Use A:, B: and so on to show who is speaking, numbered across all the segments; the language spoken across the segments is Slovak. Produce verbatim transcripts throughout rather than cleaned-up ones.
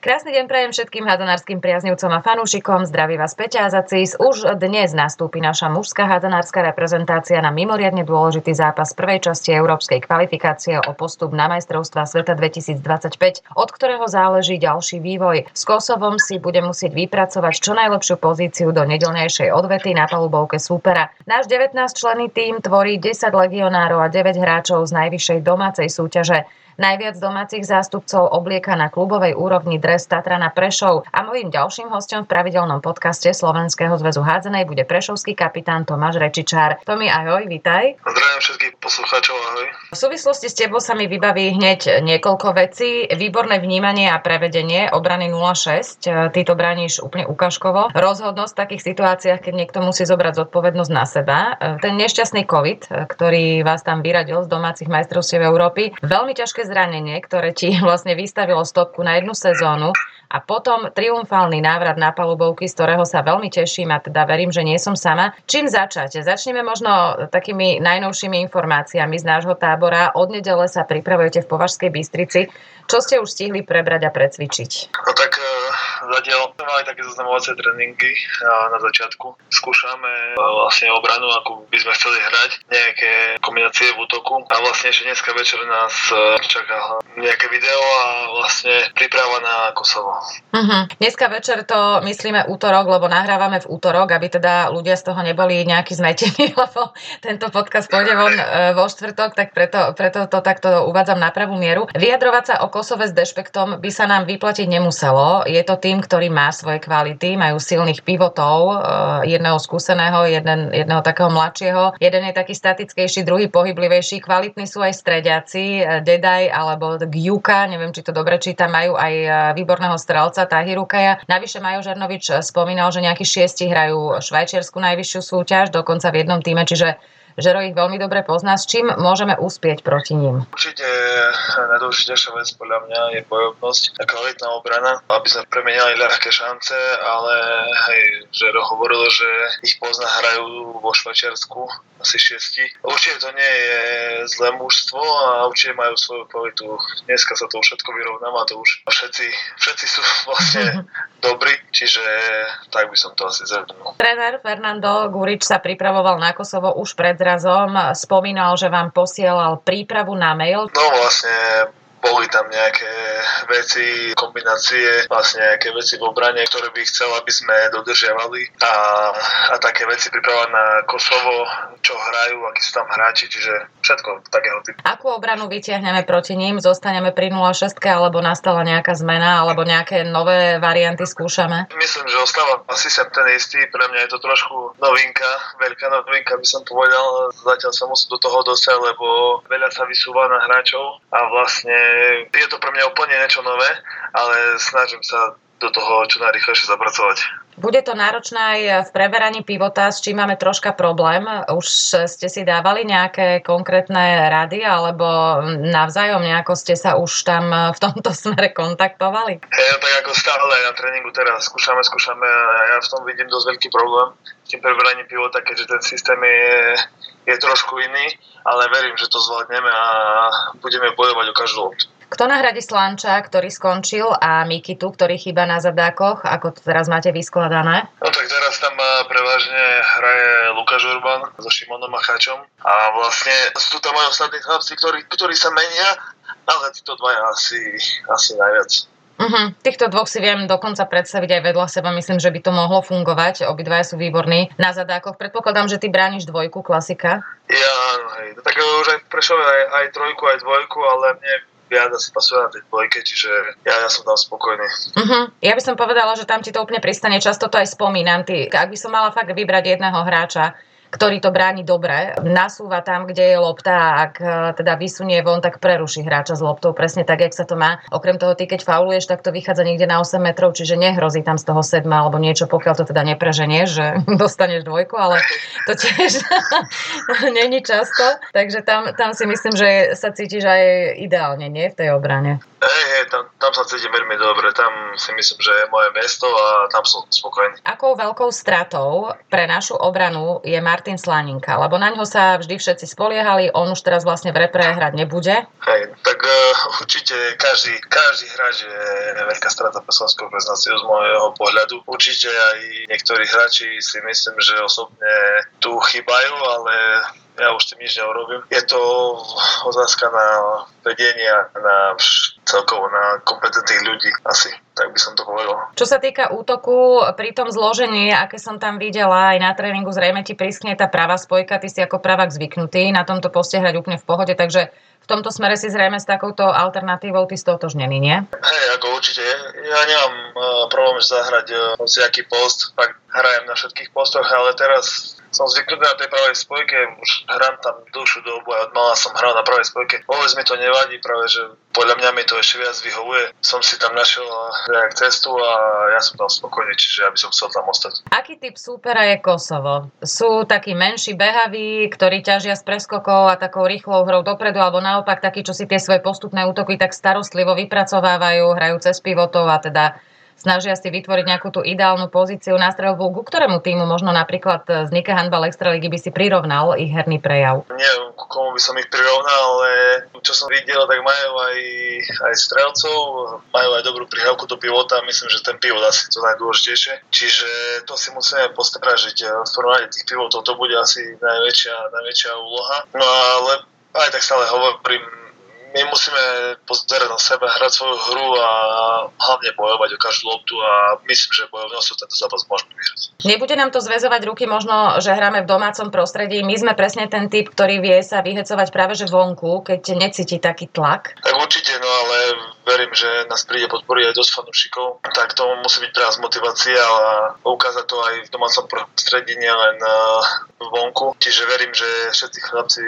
A: Krásny deň prajem všetkým hádzanárskym priaznivcom a fanúšikom. Zdraví vás Peťa Azacis. Už dnes nastúpi naša mužská hádzanárska reprezentácia na mimoriadne dôležitý zápas prvej časti európskej kvalifikácie o postup na majstrovstvá sveta dvetisícdvadsaťpäť, od ktorého záleží ďalší vývoj. S Kosovom si bude musieť vypracovať čo najlepšiu pozíciu do nedeľnejšej odvety na palubovke súpera. Náš devätnásťčlenný tím tvorí desať legionárov a deväť hráčov z najvyššej domácej súťaže. Najviac domácich zástupcov oblieka na klubovej úrovni dres Tatrana Prešov a mojím ďalším hosťom v pravidelnom podcaste Slovenského zväzu hádzanej bude prešovský kapitán Tomáš Rečičár. Tomi, ahoj, vitaj.
B: Zdravím všetkých poslucháčov, ahoj.
A: V súvislosti s tebou sa mi vybaví hneď niekoľko vecí. Výborné vnímanie a prevedenie obrany nula šesť. Ty to brániš úplne ukážkovo. Rozhodnosť v takých situáciách, keď niekto musí zobrať zodpovednosť na seba. Ten nešťastný COVID, ktorý vás tam vyradil z domácich majstrovstiev Európy. Veľmi ťažké zranenie, ktoré ti vlastne vystavilo stopku na jednu sezónu a potom triumfálny návrat na palubovky, z ktorého sa veľmi teším a teda verím, že nie som sama. Čím začať? Začneme možno takými najnovšími informáciami z nášho tábora. Od nedele sa pripravujete v Považskej Bystrici. Čo ste už stihli prebrať a precvičiť?
B: No tak zatiaľ sme mali také zoznamovacie tréningy na začiatku. Skúšame vlastne obranu, ako by sme chceli hrať, nejaké kombinácie v útoku a vlastne ešte dneska večer nás čaká nejaké video a vlastne príprava na Kosovo.
A: Uh-huh. Dneska večer to myslíme útorok, lebo nahrávame v útorok, aby teda ľudia z toho neboli nejaký zmetení, lebo tento podcast pôjde von vo štvrtok, tak preto, preto to takto uvádzam na pravú mieru. Vyjadrovať sa o Kosove s dešpektom by sa nám vyplatiť nemuselo. Je to tým, ktorý má svoje kvality, majú silných pivotov, jedného skúseného, jeden, jedného takého mladšieho, jeden je taký statickejší, druhý pohyblivejší, kvalitní sú aj strediaci, Dedaj alebo Gjuka, neviem, či to dobre čítam, majú aj výborného strelca Tahirukaja. Navyše Majo Žernovič spomínal, že nejakí šiesti hrajú švajčiarsku najvyššiu súťaž, dokonca v jednom týme, čiže Žero ich veľmi dobre pozná. S čím môžeme uspieť proti ním?
B: Určite najdôležitejšia vec podľa mňa je bojovnosť a kvalitná obrana, aby sme premeniali ľahké šance, ale hej, Žero hovoril, že ich pozná, hrajú vo Švajčiarsku asi šiesti. Určite to nie je zlé mužstvo a určite majú svoju kvalitu. Dneska sa to všetko vyrovnáva, to už všetci, všetci sú vlastne dobrí, čiže tak by som to asi zhrnul.
A: Tréner Fernando Gurič sa pripravoval na Kosovo už pred zrazom. Spomínal, že vám posielal prípravu na mail.
B: No vlastne boli tam nejaké veci, kombinácie, vlastne nejaké veci v obrane, ktoré by chcel, aby sme dodržiavali a, a také veci pripravovať na Kosovo, čo hrajú, akí sú tam hráči, čiže všetko takého typu.
A: Akú obranu vytiahneme proti ním? Zostaneme pri nula šesť alebo nastala nejaká zmena alebo nejaké nové varianty skúšame?
B: Myslím, že ostáva asi sem ten istý. Pre mňa je to trošku novinka, veľká novinka by som povedal. Zatiaľ sa musím do toho dostať, lebo veľa sa vysúva na hráčov a vlastne je to pre mňa úplne niečo nové, ale snažím sa do toho čo najrýchlejšie zapracovať.
A: Bude to náročné aj v preberaní pivota, s čím máme troška problém. Už ste si dávali nejaké konkrétne rady, alebo navzájom nejako ste sa už tam v tomto smere kontaktovali?
B: Ja, tak ako stále na tréningu teraz skúšame, skúšame a ja v tom vidím dosť veľký problém s tým preberaním pivota, keďže ten systém je, je trošku iný, ale verím, že to zvládneme a budeme bojovať o každú loptu.
A: Kto nahradí Slanča, ktorý skončil, a Mikitu, ktorý chýba na zadákoch? Ako to teraz máte vyskladané?
B: No tak teraz tam prevažne hraje Lukáš Urban so Šimonom Macháčom a vlastne sú tam aj ostatní chlapci, ktorí, ktorí sa menia, ale títo dvaja asi, asi najviac.
A: Uh-huh. Týchto dvoch si viem dokonca predstaviť aj vedľa seba. Myslím, že by to mohlo fungovať. Obidvaja sú výborní na zadákoch. Predpokladám, že ty brániš dvojku, klasika.
B: Ja, hej. Tak už aj v Prešove aj, aj trojku, aj dvojku, ale mne viac asi pasuje na tej dvojke, čiže ja, ja som tam spokojný. Uh-huh.
A: Ja by som povedala, že tam ti to úplne pristane. Často to aj spomínam. Ty, ak by som mala fakt vybrať jedného hráča, ktorý to bráni dobre, nasúva tam, kde je lopta a ak teda vysunie von, tak preruší hráča s loptou, presne tak, jak sa to má. Okrem toho, ty keď fauluješ, tak to vychádza niekde na osem metrov, čiže nehrozí tam z toho sedma alebo niečo, pokiaľ to teda nepreženieš, že dostaneš dvojku, ale to tiež není často, takže tam, tam si myslím, že sa cítiš aj ideálne, nie, v tej obrane.
B: Hej, hej, tam, tam sa cítim veľmi dobre, tam si myslím, že je moje miesto a tam som spokojný.
A: Akou veľkou stratou pre našu obranu je Martin Martin Slaninka, lebo na ňo sa vždy všetci spoliehali, on už teraz vlastne v repre hrať nebude.
B: Hej, tak uh, určite každý, každý hráč je veľká strata pre slovenskú reprezentáciu z môjho pohľadu. Určite aj niektorí hráči si myslím, že osobne tu chýbajú, ale ja už tým nič neurobím. Je to otázka na vedenia, na celkovo na kompetentných ľudí asi, tak by som to povedal.
A: Čo sa týka útoku, pri tom zložení, aké som tam videla aj na tréningu, zrejme ti prískne tá pravá spojka, ty si ako pravák zvyknutý na tomto poste hrať úplne v pohode, takže v tomto smere si zrejme s takouto alternatívou ty stotožnený, nie?
B: Hej, ako určite. Ja nemám uh, problém zahrať uh, hociaký post, fakt hrajem na všetkých postoch, ale teraz som zvyknutý na tej pravej spojke, už hrám tam dlhšiu dobu a od mala som hral na pravej spojke. Vôbec mi to nevadí, práve že podľa mňa mi to ešte viac vyhovuje. Som si tam našiel nejak cestu a ja som tam spokojný, čiže ja by som chcel tam ostať.
A: Aký typ súpera je Kosovo? Sú takí menší, behaví, ktorí ťažia z preskokov a takou rýchlou hrou dopredu, alebo naopak takí, čo si tie svoje postupné útoky tak starostlivo vypracovávajú, hrajú cez pivotov a teda snažia si vytvoriť nejakú tú ideálnu pozíciu na streľbu. Ku ktorému týmu možno napríklad z Nike Handball Extraligy by si prirovnal ich herný prejav?
B: Neviem, ku komu by som ich prirovnal, ale čo som videl, tak majú aj, aj strelcov, majú aj dobrú prihrávku do pivota. Myslím, že ten pivot asi to najdôležitejšie. Čiže to si musíme postrážiť. V prvom rade tých pivotov to bude asi najväčšia, najväčšia úloha. No ale aj tak stále hovorím, my musíme pozerať na seba, hrať svoju hru a hlavne bojovať o každú loptu a myslím, že bojovnosťou tento zápas môžeme vyhrať.
A: Nebude nám to zväzovať ruky možno, že hráme v domácom prostredí. My sme presne ten typ, ktorý vie sa vyhecovať práve že vonku, keď necíti taký tlak.
B: Tak určite, no ale verím, že nás príde podporiť aj dosť fanúšikov. Tak to musí byť pre nás motivácia a ukázať to aj v domácom prostredí, nielen vonku. Čiže verím, že všetci chlapci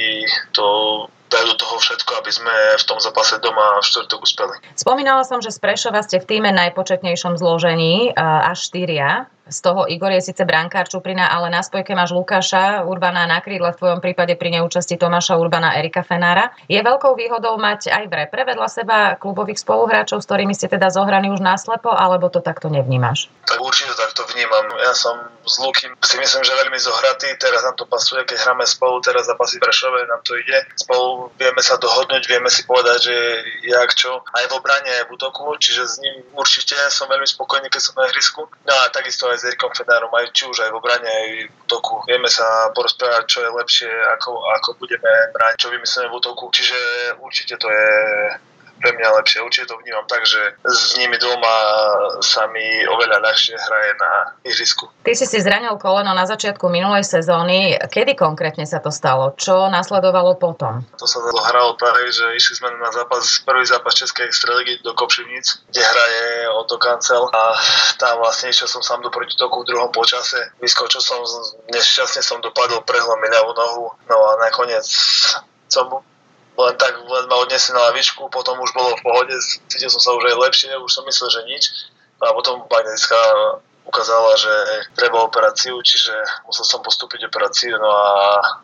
B: to dajú do toho všetko, aby sme v tom zápase doma v štvrtok uspeli.
A: Spomínala som, že z Prešova ste v tíme najpočetnejšom zložení, až štyria. Z toho Igor je síce brankár Čuprina, ale na spojke máš Lukáša Urbana, na krídle v tvojom prípade pri neúčasti Tomáša Urbana, Erika Fenára. Je veľkou výhodou mať aj v repre vedľa seba klubových spoluhráčov, s ktorými ste teda zohraní už náslepo, alebo to takto nevnímaš?
B: Tak určite takto vnímam. Ja som s Lukým si myslím, že veľmi zohratý. Teraz nám to pasuje, keď hráme spolu, teraz zápasy v Prešove, nám to ide. Spolu vieme sa dohodnúť, vieme si povedať, že jak čo. Aj v obrane, aj v útoku, čiže s ním určite som veľmi spokojný, keď som na ihrisku. No a takisto aj s Erikom Fenárom, aj či už aj v obrane, aj v útoku. Vieme sa porozprávať, čo je lepšie, ako, ako budeme brať, čo vymyslíme v útoku. Čiže určite to je pre mňa lepšie. Určite to vnímam tak, že s nimi doma sa mi oveľa ľahšie hraje na ihrisku.
A: Ty si si zranil koleno na začiatku minulej sezóny. Kedy konkrétne sa to stalo? Čo nasledovalo potom?
B: To sa dohralo tak, že išli sme na zápas, prvý zápas Českej extraligy do Kopšivníc, kde hraje Oto Kancel a tam vlastne išiel som sám do protiútoku v druhom počase. Vyskočil som, nešťastne som dopadol, prehlo mi ľavú nohu, no a nakoniec som len tak len ma odnesli na lavičku, potom už bolo v pohode, cítil som sa už aj lepšie, už som myslel, že nič. A potom magnetická ukázala, že treba operáciu, čiže musel som postúpiť operáciu, no a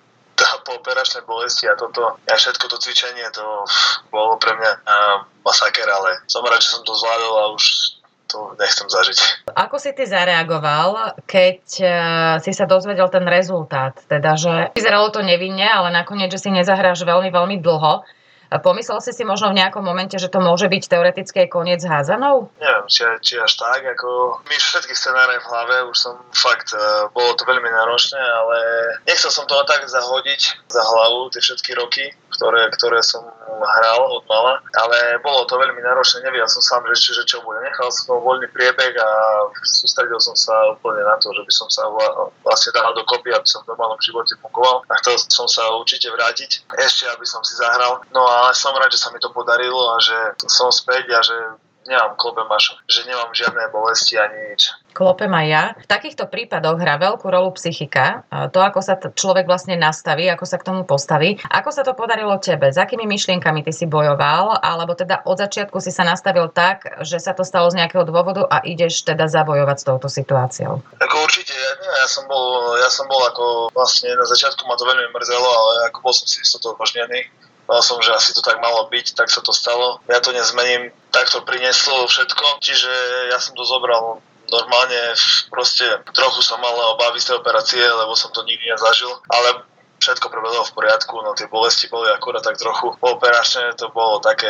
B: tá pooperačné bolesti a toto, a všetko to cvičenie, to bolo pre mňa masaker, ale som rád, že som to zvládol a už to nechcem zažiť. Ako
A: si ty zareagoval, keď uh, si sa dozvedel ten rezultát? Teda, že vyzeralo to nevinne, ale nakoniec, že si nezahráš veľmi, veľmi dlho. Pomyslel si si možno v nejakom momente, že to môže byť teoreticky koniec házanov?
B: Neviem, či, či až tak, ako my všetky scenáre v hlave, už som fakt, uh, bolo to veľmi náročné, ale nechcel som to tak zahodiť za hlavu tie všetky roky, ktoré, ktoré som hral od mala, ale bolo to veľmi náročné, nevedel som sám, že, že čo bude. Nechal som voľný priebeh a sústredil som sa úplne na to, že by som sa vlastne dal dokopy, aby som v normálnom živote fungoval a chcel som sa určite vrátiť, ešte aby som si zahral. No a som rád, že sa mi to podarilo a že som späť a že nemám klope mašo, že nemám žiadne bolesti ani nič.
A: Klopem aj ja. V takýchto prípadoch hrá veľkú rolu psychika, to, ako sa t- človek vlastne nastaví, ako sa k tomu postaví. Ako sa to podarilo tebe? S akými myšlienkami ty si bojoval? Alebo teda od začiatku si sa nastavil tak, že sa to stalo z nejakého dôvodu a ideš teda zabojovať s touto situáciou?
B: Ako určite, ja, ja, som bol, ja som bol ako vlastne na začiatku ma to veľmi mrzelo, ale ako bol som si stotožnený. Mal som, že asi to tak malo byť, tak sa to stalo. Ja to nezmením, tak to prinieslo všetko, čiže ja som to zobral normálne proste trochu som mal obavy z tej operácie, lebo som to nikdy nezažil, ale všetko prebehlo v poriadku, no tie bolesti boli akurát tak trochu pooperačné, to bolo také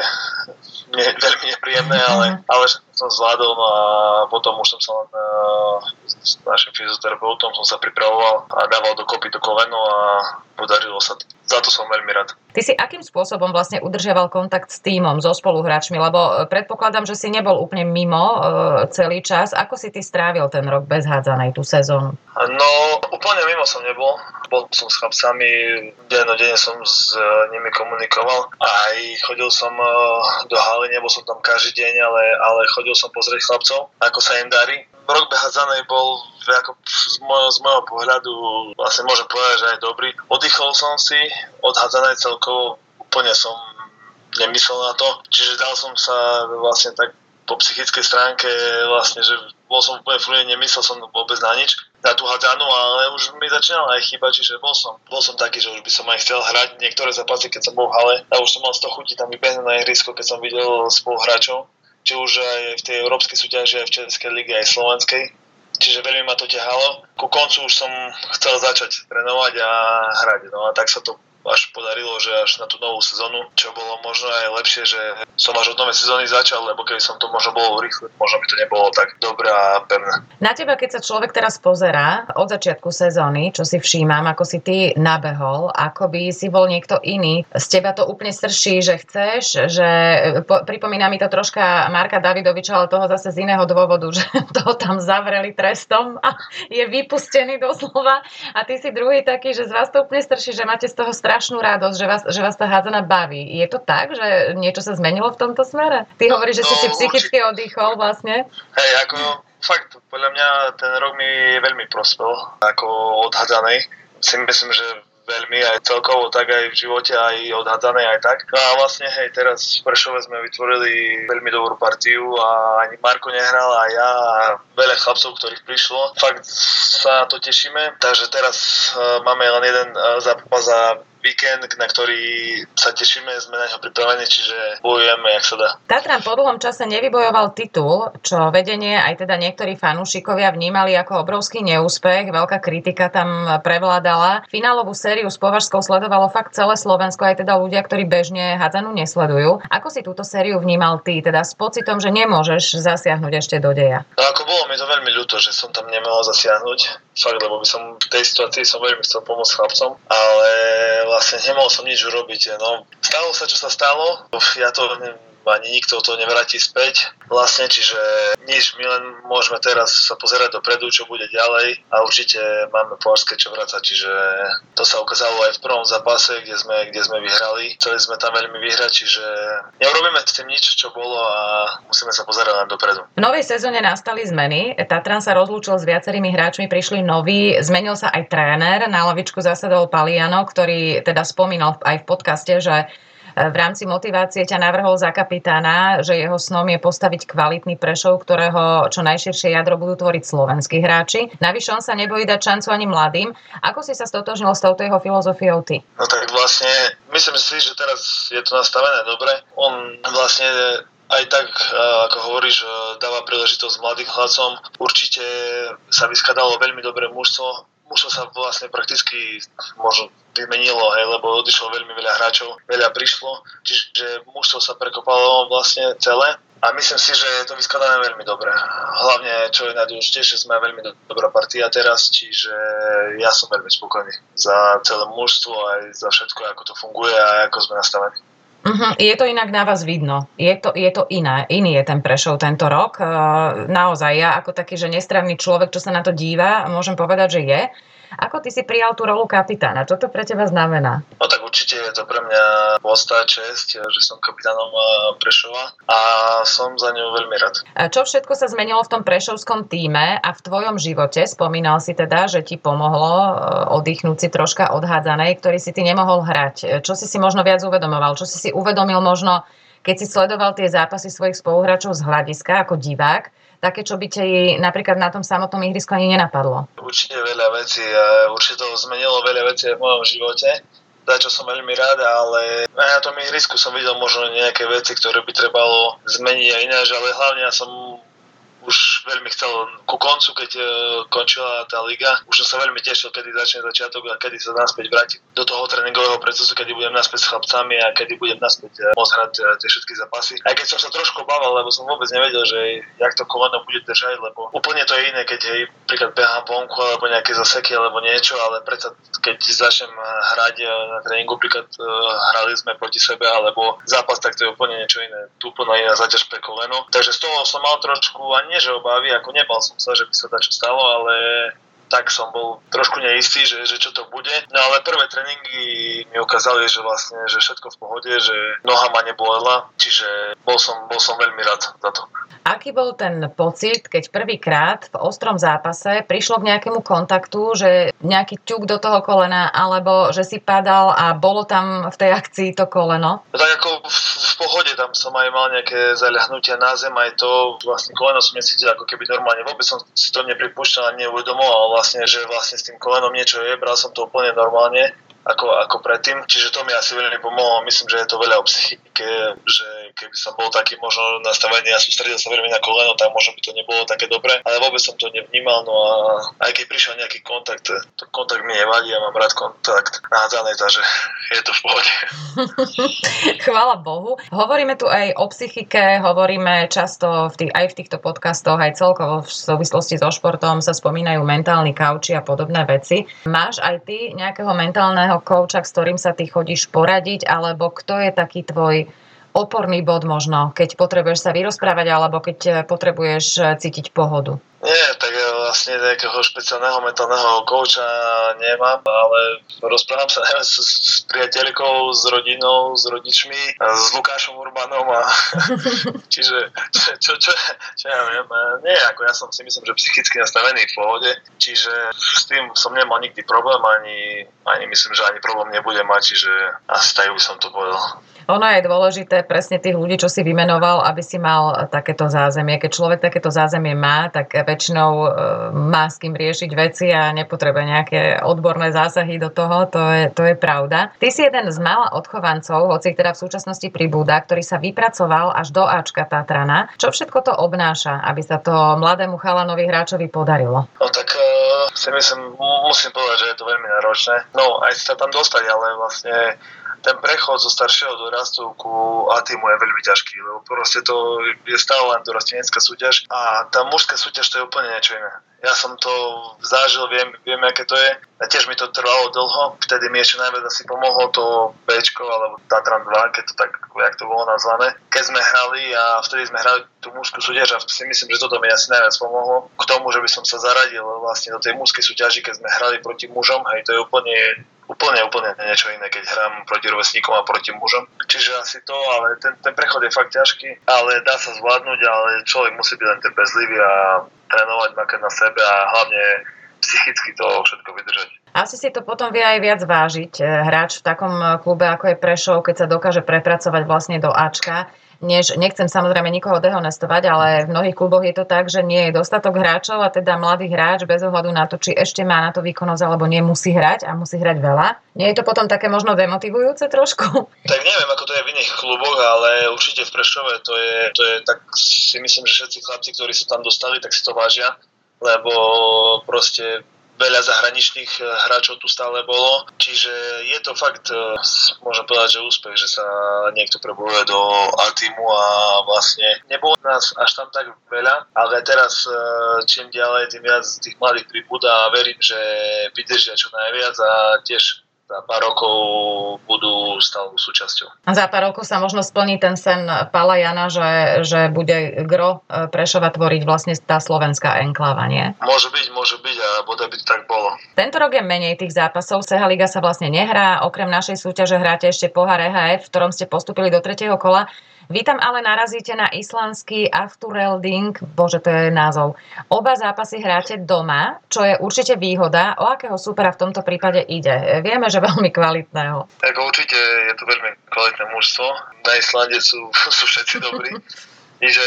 B: ne, veľmi nepríjemné, ale, ale som zvládol, no a potom už som sa len uh, s našim fyzioterapeutom som sa pripravoval a dával dokopy to koleno a podarilo sa. Za to som veľmi rád.
A: Ty si akým spôsobom vlastne udržiaval kontakt s tímom, so spoluhráčmi? Lebo predpokladám, že si nebol úplne mimo e, celý čas. Ako si ty strávil ten rok bez hádzanej, tú sezónu?
B: No, úplne mimo som nebol. Bol som s chlapcami, dennodenne som s nimi komunikoval. Aj chodil som do haly, nebol som tam každý deň, ale, ale chodil som pozrieť chlapcov, ako sa im darí. Rok bez hádzanej bol ako z môjho, z môjho pohľadu, vlastne môžem povedať, že aj dobrý. Oddychol som si od hádzanej celkovo, úplne som nemyslel na to, čiže dal som sa vlastne tak po psychickej stránke vlastne, že bol som úplne fúrne, nemyslel som vôbec na nič, na tú hádzanú, ale už mi začínala aj chýbať, čiže bol som, bol som taký, že už by som aj chcel hrať niektoré zápasy, keď som bol v hale a už som mal sto chutí tam vybehnúť na ihrisko, keď som videl spoluhráčov, či už aj v tej európskej súťaži, aj v Českej lige, aj slovenskej. Čiže veľmi ma to ťahalo. Ku koncu už som chcel začať trénovať a hrať. No a tak sa to až podarilo, že až na tú novú sezónu, čo bolo možno aj lepšie, že som až od novej sezóny začal, lebo keby som to možno bolo rýchle, možno by to nebolo tak dobré a pevné.
A: Na teba, keď sa človek teraz pozerá od začiatku sezóny, čo si všímam, ako si ty nabehol, ako by si bol niekto iný, z teba to úplne srší, že chceš, že po, pripomína mi to troška Marka Davidoviča, ale toho zase z iného dôvodu, že toho tam zavreli trestom a je vypustený doslova a ty si druhý taký, že z vás to úplne strší, že máte z toho strašnú radosť, že vás, že vás tá hádzana baví. Je to tak, že niečo sa zmenilo v tomto smere? Ty hovoríš, že no, si si psychicky oddychol vlastne?
B: Hej, ako fakt, podľa mňa ten rok mi veľmi prospel, ako odhádzanej. Si myslím, že veľmi aj celkovo, tak aj v živote, aj odhádzanej, aj tak. No a vlastne, hej, teraz v Prešove sme vytvorili veľmi dobrú partiu a ani Marko nehral a ja a veľa chlapcov, ktorých prišlo. Fakt sa na to tešíme, takže teraz uh, máme len jeden uh, zápas za víkend, na ktorý sa tešíme, sme na ňo pripravení, čiže bojujeme, jak sa dá.
A: Tatran po dlhom čase nevybojoval titul, čo vedenie aj teda niektorí fanúšikovia vnímali ako obrovský neúspech, veľká kritika tam prevládala. Finálovú sériu s Považskou sledovalo fakt celé Slovensko, aj teda ľudia, ktorí bežne hádzanú nesledujú. Ako si túto sériu vnímal ty, teda s pocitom, že nemôžeš zasiahnuť ešte do deja?
B: No ako bolo mi to veľmi ľúto, že som tam nemohol zasiahnuť, fakt, lebo by som v tej situácii som veľmi chcel pomôcť chlapcom, ale vlastne nemohol som nič urobiť. No, stalo sa, čo sa stalo. Ja to ani nikto to nevráti späť. Vlastne, čiže nič, my len môžeme teraz sa pozerať dopredu, čo bude ďalej a určite máme Považské čo vrácať, čiže to sa ukázalo aj v prvom zápase, kde sme, kde sme vyhrali. Chceli sme tam veľmi vyhrať, čiže neurobíme s tým nič, čo bolo a musíme sa pozerať len dopredu.
A: V novej sezóne nastali zmeny. Tatran sa rozlúčil s viacerými hráčmi, prišli noví, zmenil sa aj tréner, na lavičku zasadol Paliano, ktorý teda spomínal aj v podcaste, že v rámci motivácie ťa navrhol za kapitána, že jeho snom je postaviť kvalitný Prešov, ktorého čo najširšie jadro budú tvoriť slovenskí hráči. Navyše on sa nebojí dať šancu ani mladým. Ako si sa stotožnil s touto jeho filozofiou ty?
B: No tak vlastne, myslím si, že teraz je to nastavené dobre. On vlastne aj tak, ako hovoríš, dáva príležitosť mladým hľadcom. Určite sa vyskladalo veľmi dobré mužstvo. Mužstvo sa vlastne prakticky možno vymenilo, hej, lebo odišlo veľmi veľa hráčov, veľa prišlo, čiže mužstvo sa prekopalo vlastne celé a myslím si, že je to vyskladané veľmi dobre. Hlavne, čo je najdôležitejšie, sme veľmi dobrá partia teraz, čiže ja som veľmi spokojný za celé mužstvo aj za všetko, ako to funguje a ako sme nastavení.
A: Uh-huh. Je to inak na vás vidno. Je to, je to iné. Iný je ten Prešov tento rok. Uh, naozaj, ja ako taký, že nestranný človek, čo sa na to díva, môžem povedať, že je. Ako ty si prijal tú rolu kapitána? Čo to pre teba znamená?
B: No tak určite je to pre mňa podsta česť, že som kapitánom Prešova a som za ňu veľmi rád.
A: A čo všetko sa zmenilo v tom prešovskom tíme a v tvojom živote? Spomínal si teda, že ti pomohlo oddychnúť si troška od hádzanej, ktorý si ty nemohol hrať. Čo si si možno viac uvedomoval? Čo si si uvedomil možno, keď si sledoval tie zápasy svojich spoluhráčov z hľadiska ako divák? Také, čo by ti napríklad na tom samotnom ihrisku ani nenapadlo?
B: Určite veľa vecí. Určite to zmenilo veľa vecí v mojom živote, za čo som veľmi rád, ale na tom ihrisku som videl možno nejaké veci, ktoré by trebalo zmeniť a ináč, ale hlavne ja som už veľmi chcel ku koncu, keď uh, končila tá liga. Už som sa veľmi tešil, kedy začne začiatok a kedy sa naspäť vrátiť do toho tréningového procesu, kedy budem naspäť s chlapcami a kedy budem naspäť uh, môcť hrať uh, tie všetky zápasy. Aj keď som sa trošku bával, lebo som vôbec nevedel, že jak to koleno bude držať, lebo úplne to je iné, keď hej, príklad behám vonku alebo nejaké zaseky alebo niečo, ale predsa keď začnem hrať na tréningu, príklad uh, hrali sme proti sebe alebo zápas, tak to je úplne niečo iné. Tu úplne iná záťaž pre koleno. Takže z toho som mal trošku, ani nie že obavy, ako nebal som sa, že by sa dačo stalo, ale tak som bol trošku neistý, že, že čo to bude. No ale prvé tréningy mi ukázali, že vlastne, že všetko v pohode, že noha ma nebolela, čiže bol som, bol som veľmi rád za to.
A: Aký bol ten pocit, keď prvýkrát v ostrom zápase prišlo k nejakému kontaktu, že nejaký ťuk do toho kolena, alebo že si padal a bolo tam v tej akcii to koleno?
B: Tak ako v, v pohode, tam som aj mal nejaké zaľahnutia na zem, aj to vlastne koleno som necítil ako keby normálne. Vôbec som si to nepripúšťal ani neuvedomoval vlastne, že vlastne s tým kolenom niečo je, bral som to úplne normálne. Ako, ako predtým. Čiže to mi asi veľmi pomohlo. Myslím, že je to veľa o psychike, že keby som bol taký možno nastavený a sústredil sa veľmi na koleno, tak možno by to nebolo také dobré. Ale vôbec som to nevnímal. No a aj keď prišiel nejaký kontakt, to kontakt mi nevadí, ja mám rád kontakt nahádzaný, takže je to v pohode.
A: Chvála Bohu. Hovoríme tu aj o psychike, hovoríme často v tých, aj v týchto podcastoch, aj celkovo v súvislosti so športom sa spomínajú mentálni kauči a podobné veci. Máš aj ty nejakého mentálneho kouča, s ktorým sa ty chodíš poradiť, alebo kto je taký tvoj oporný bod možno, keď potrebuješ sa vyrozprávať, alebo keď potrebuješ cítiť pohodu?
B: Nie, tak vlastne nejakého špeciálneho mentálneho kouča nemám, ale rozprávam sa najmä s, s priateľkou, s rodinou, s rodičmi, s Lukášom Urbanom a čiže čo, čo, čo, čo ja viem, nie, ako ja som si myslím, že psychicky nastavený v pohode, čiže s tým som nemal nikdy problém, ani, ani myslím, že ani problém nebudem mať, čiže asi tak by som to povedal.
A: Ono je dôležité presne tých ľudí, čo si vymenoval, aby si mal takéto zázemie. Keď človek takéto zázemie má, tak väčšinou má s kým riešiť veci a nepotrebuje nejaké odborné zásahy do toho, to je, to je pravda. Ty si jeden z mála odchovancov, hoci teda v súčasnosti pribúda, ktorý sa vypracoval až do Ačka Tatrana. Čo všetko to obnáša, aby sa to mladému chalanovi hráčovi podarilo?
B: No tak uh, si myslím, musím povedať, že je to veľmi náročné. No aj sa tam dostať, ale vlastne ten prechod zo staršieho dorastu ku A-tímu je veľmi ťažký, lebo proste to je stále len dorastenecká súťaž a tá mužská súťaž to je úplne niečo iné. Ja som to zažil, viem, viem, aké to je. A tiež mi to trvalo dlho, vtedy mi ešte najviac asi pomohlo to Bčko alebo Tatran dva, keď to tak, jak to bolo nazvané. Keď sme hrali a vtedy sme hrali tú mužskú súťaž a si myslím, že toto mi asi najviac pomohlo k tomu, že by som sa zaradil vlastne do tej mužskej súťaži, keď sme hrali proti mužom, hej, to je úplne Úplne, úplne niečo iné, keď hrám proti rovesníkom a proti mužom. Čiže asi to, ale ten, ten prechod je fakt ťažký, ale dá sa zvládnuť, ale človek musí byť len trpezlivý a trénovať, makať na sebe a hlavne psychicky to všetko vydržať.
A: Asi si to potom vie aj viac vážiť hráč v takom klube, ako je Prešov, keď sa dokáže prepracovať vlastne do Ačka. Než, nechcem samozrejme nikoho dehonestovať, ale v mnohých kluboch je to tak, že nie je dostatok hráčov a teda mladý hráč bez ohľadu na to, či ešte má na to výkonnosť alebo nemusí hrať a musí hrať veľa. Nie je to potom také možno demotivujúce trošku?
B: Tak neviem, ako to je v iných kluboch, ale určite v Prešove to je, to je tak si myslím, že všetci chlapci, ktorí sa tam dostali, tak si to vážia, lebo proste veľa zahraničných hráčov tu stále bolo, čiže je to fakt, môžem povedať, že úspech, že sa niekto prebuje do A-tímu a vlastne nebolo nás až tam tak veľa, ale teraz čím ďalej, tým viac tých mladých pribúda a verím, že vydržia čo najviac a tiež za pár rokov budú stále súčasťou.
A: A za pár rokov sa možno splní ten sen Pála Jana, že, že bude gro Prešova tvoriť vlastne tá slovenská enkláva, nie?
B: Môže byť, môže byť a bodaj by to tak bolo.
A: Tento rok je menej tých zápasov, Seha Liga sa vlastne nehrá, okrem našej súťaže hráte ešte pohár é há ef, v ktorom ste postúpili do tretieho kola. Vy tam ale narazíte na islandský Afturelding, bože, to je názov. Oba zápasy hráte doma, čo je určite výhoda. O akého súpera v tomto prípade ide? Vieme, že veľmi kvalitného.
B: Tak určite je to veľmi kvalitné mužstvo. Na Islande sú, sú všetci dobrí. Čiže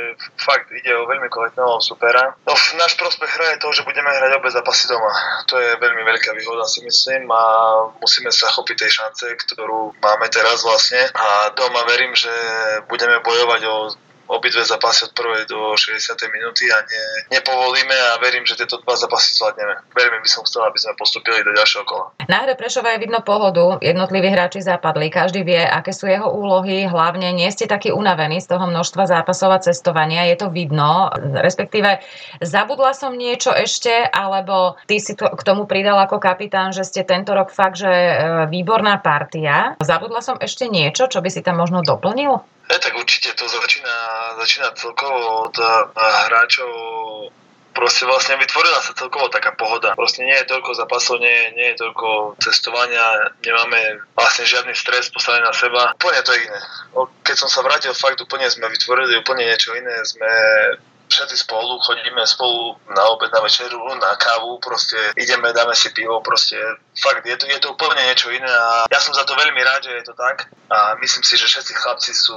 B: fakt ide o veľmi kvalitného supera. No v náš prospech hraje to, že budeme hrať obe zápasy doma. To je veľmi veľká výhoda, si myslím, a musíme sa chopiť tej šance, ktorú máme teraz vlastne. A doma verím, že budeme bojovať o, o obidve zápasy od prvej do šesťdesiatej minúty a ne, nepovolíme a verím, že tieto dva zápasy zvládneme. Veľmi by som chcel, aby sme postúpili do ďalšieho kola.
A: Na hre Prešova je vidno pohodu, jednotliví hráči zapadli, každý vie, aké sú jeho úlohy, hlavne nie ste takí unavení z toho množstva zápasov a cestovania, je to vidno, respektíve zabudla som niečo ešte, alebo ty si to k tomu pridal ako kapitán, že ste tento rok fakt, že výborná partia. Zabudla som ešte niečo, čo by si tam možno doplnil?
B: E, tak určite to začína, začína celkovo od hráčov. Proste vlastne vytvorila sa celkovo taká pohoda. Proste nie je toľko zápasov, nie, nie je toľko cestovania, nemáme vlastne žiadny stres postavený na seba. Úplne to je iné. Keď som sa vrátil, fakt úplne sme vytvorili úplne niečo iné. Sme všetci spolu, chodíme spolu na obed, na večeru, na kávu, proste ideme, dáme si pivo, proste fakt, je to, je to úplne niečo iné a ja som za to veľmi rád, že je to tak a myslím si, že všetci chlapci sú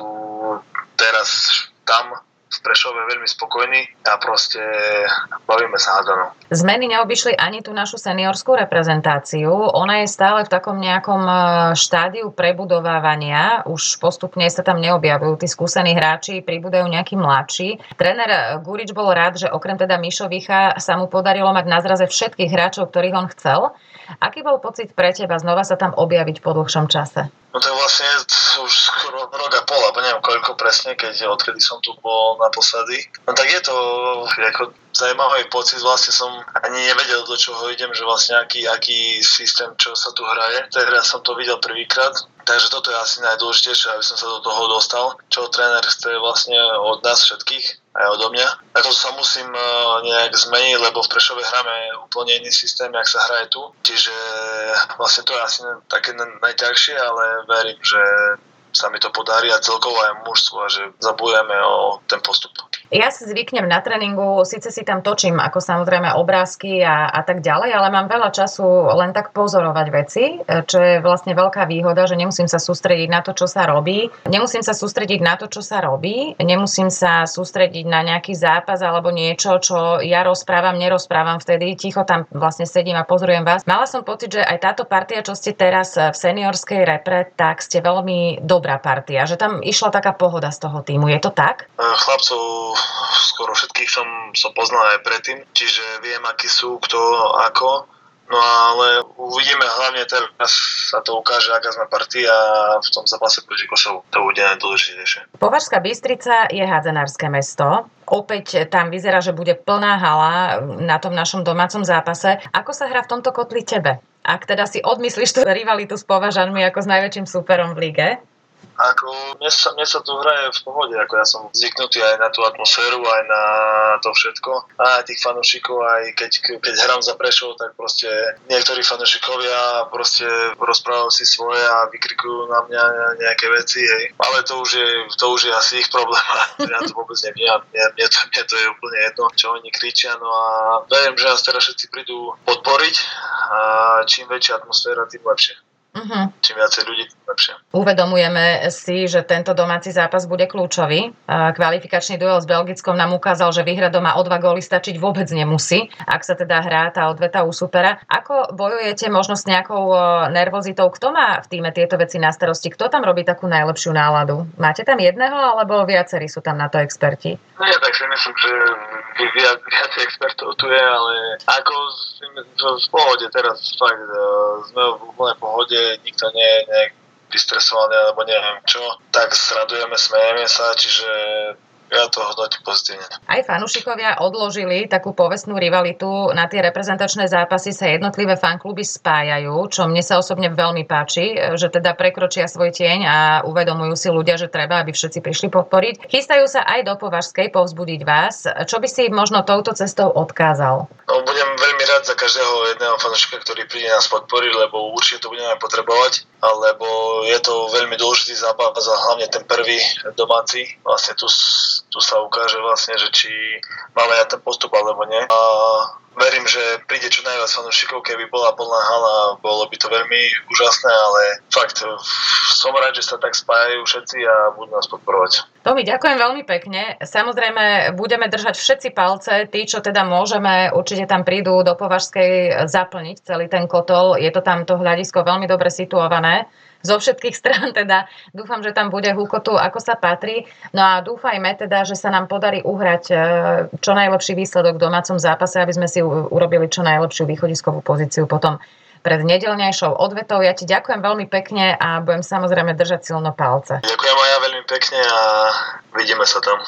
B: teraz tam v Prešove veľmi spokojní a proste bavíme sa hádanou.
A: Zmeny neobyšli ani tú našu seniorskú reprezentáciu. Ona je stále v takom nejakom štádiu prebudovávania. Už postupne sa tam neobjavujú tí skúsení hráči, pribúdajú nejakí mladší. Tréner Gurič bol rád, že okrem teda Mišo Vicha sa mu podarilo mať na zraze všetkých hráčov, ktorých on chcel. Aký bol pocit pre teba znova sa tam objaviť po dlhšom čase?
B: No to je vlastne už skoro rok a pol, alebo neviem koľko presne, keď odkedy som tu bol naposledy. No tak je to ako zaujímavý pocit, vlastne som ani nevedel, do čoho idem, že vlastne aký, aký systém, čo sa tu hraje. Teraz som to videl prvýkrát, takže toto je asi najdôležitejšie, aby som sa do toho dostal, čo tréner chce vlastne od nás všetkých, aj odo mňa. Ako sa musím nejak zmeniť, lebo v Prešove hráme úplne iný systém, jak sa hraje tu. Čiže vlastne to je asi také najťažšie, ale verím, že sa mi to podarí a celkovo aj mužstvo a že zabujeme o ten postup.
A: Ja si zvyknem na tréningu, síce si tam točím ako samozrejme obrázky a, a tak ďalej, ale mám veľa času len tak pozorovať veci, čo je vlastne veľká výhoda, že nemusím sa sústrediť na to, čo sa robí. Nemusím sa sústrediť na to, čo sa robí. Nemusím sa sústrediť na nejaký zápas alebo niečo, čo ja rozprávam, nerozprávam vtedy. Ticho tam vlastne sedím a pozorujem vás. Mala som pocit, že aj táto partia, čo ste teraz v seniorskej repre, tak ste veľmi dobrá partia, že tam išla taká pohoda z toho týmu. Je to tak?
B: Chlapcov skoro všetkých som, som poznal aj predtým, čiže viem, akí sú, kto, ako. No ale uvidíme, hlavne teraz sa to ukáže, aká sme partia v tom zápase proti Košovu. To bude najdôležitejšie.
A: Považská Bystrica je hádzanárske mesto. Opäť tam vyzerá, že bude plná hala na tom našom domácom zápase. Ako sa hrá v tomto kotli tebe? Ak teda si odmyslíš tú rivalitu s Považanmi ako s najväčším súperom v lige?
B: Ako, mne sa, mne sa tu hraje v pohode, ako ja som zvyknutý aj na tú atmosféru, aj na to všetko. A aj tých fanúšikov, aj keď, keď hrám za Prešov, tak proste niektorí fanúšikovia proste rozprávajú si svoje a vykrikujú na mňa nejaké veci, hej. Ale to už je, to už je asi ich problém. Ja to vôbec nevnímam. Mne, mne, to, mne to je úplne jedno, čo oni kričia. No a verím, že nás teraz všetci prídu podporiť a čím väčšia atmosféra, tým lepšie. Uh-huh. Čím viacej ľudí, tým lepšie.
A: Uvedomujeme si, že tento domáci zápas bude kľúčový. Kvalifikačný duel s Belgickom nám ukázal, že vyhrať doma o dva góly stačiť vôbec nemusí, ak sa teda hrá tá odveta u supera. Ako bojujete možno s nejakou nervozitou? Kto má v tíme tieto veci na starosti? Kto tam robí takú najlepšiu náladu? Máte tam jedného, alebo viacerí sú tam na to experti?
B: No ja tak si myslím, že viac, viac expertov tu je, ale ako v pohode teraz fakt sme v úplnej pohode, nikto nie je nejak vystresovaný alebo neviem čo, tak sradujeme, smejeme sa, čiže ja to hodnotím pozitívne.
A: Aj fanúšikovia odložili takú povestnú rivalitu. Na tie reprezentačné zápasy sa jednotlivé fankluby spájajú, čo mne sa osobne veľmi páči, že teda prekročia svoj tieň a uvedomujú si ľudia, že treba, aby všetci prišli podporiť. Chystajú sa aj do Považskej povzbudiť vás. Čo by si možno touto cestou odkázal?
B: No, budem veľmi rád za každého jedného fanúšika, ktorý príde nás podporiť, lebo určite to budeme potrebovať, lebo je to veľmi dôležitý zápas a hlavne ten prvý domáci. Vlastne tu tu sa ukáže vlastne, že či máme na ten postup alebo nie. A verím, že príde čo najviac fanúšikov, keby bola plná hala, bolo by to veľmi úžasné, ale fakt som rád, že sa tak spájajú všetci a budú nás podporovať.
A: Tomi, ďakujem veľmi pekne. Samozrejme, budeme držať všetci palce, tí, čo teda môžeme, určite tam prídu do Považskej Považskej zaplniť celý ten kotol. Je to tam to hľadisko veľmi dobre situované. Zo všetkých strán teda dúfam, že tam bude húkotu, ako sa patrí. No a dúfajme teda, že sa nám podarí uhrať čo najlepší výsledok v domácom zápase, aby sme si urobili čo najlepšiu východiskovú pozíciu potom pred nedeľnejšou odvetou. Ja ti ďakujem veľmi pekne a budem samozrejme držať silno palce.
B: Ďakujem aj ja veľmi pekne a vidíme sa tam.